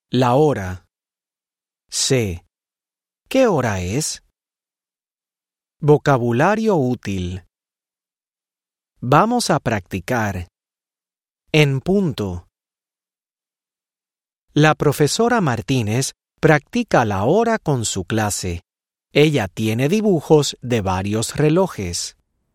La hora. C. ¿Qué hora es? Vocabulario útil. Vamos a practicar. En punto. La profesora Martínez practica la hora con su clase. Ella tiene dibujos de varios relojes.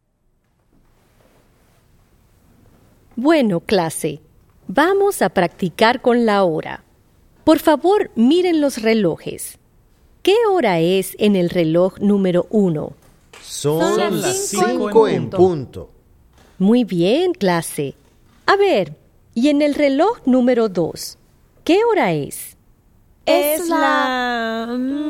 Bueno, clase, vamos a practicar con la hora. Por favor, miren los relojes. ¿Qué hora es en el reloj número 1? Son las 5 en punto. Muy bien, clase. A ver, ¿y en el reloj número 2? ¿Qué hora es? Es la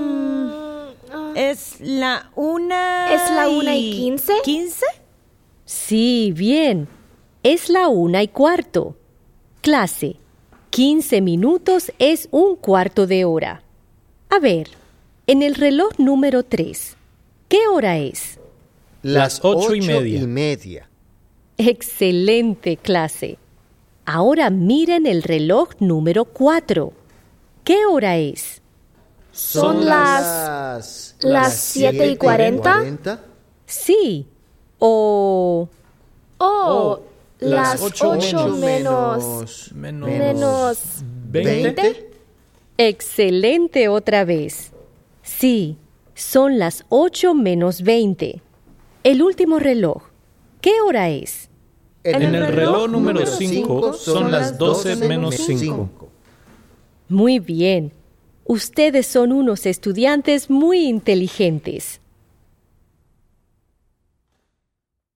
1. ¿Es la 1:15? ¿15? Sí, bien. Es la 1:15. Clase, 15 minutos es un cuarto de hora. A ver, en el reloj número 3, ¿qué hora es? Las 8:30. Excelente, clase. Ahora miren el reloj número 4. ¿Qué hora es? Son las 7:40. Sí. O Las 8 menos 20. excelente otra vez. Sí, son las 8 menos 20. El último reloj. ¿Qué hora es? En el reloj número 5 son las 12 menos 5. Muy bien. Ustedes son unos estudiantes muy inteligentes.